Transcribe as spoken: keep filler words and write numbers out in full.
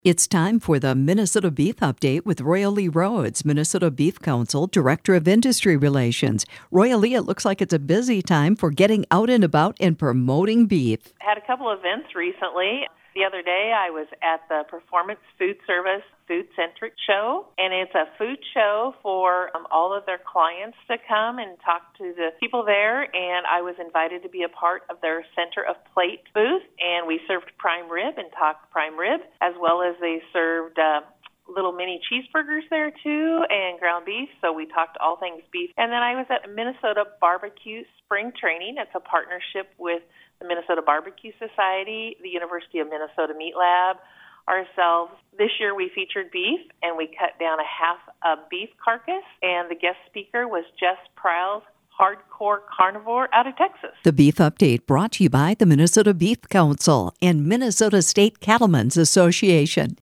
It's time for the Minnesota Beef Update with Royalie Rhodes, Minnesota Beef Council Director of Industry Relations. Royalie, it looks like it's a busy time for getting out and about and promoting beef. Had a couple events recently. The other day I was at the Performance Food Service Food Centric Show, and it's a food show for um, all of their clients to come and talk to the people there, and I was invited to be a part of their Center of Plate booth, and we served prime rib and talked prime rib, as well as they served uh, little mini cheeseburgers there too, and ground beef, so we talked all things beef. And then I was at Minnesota Barbecue Spring Training. It's a partnership with the Minnesota Barbecue Society, the University of Minnesota Meat Lab, ourselves. This year we featured beef, and we cut down a half a beef carcass, and the guest speaker was Jess Prowse, hardcore carnivore out of Texas. The Beef Update brought to you by the Minnesota Beef Council and Minnesota State Cattlemen's Association.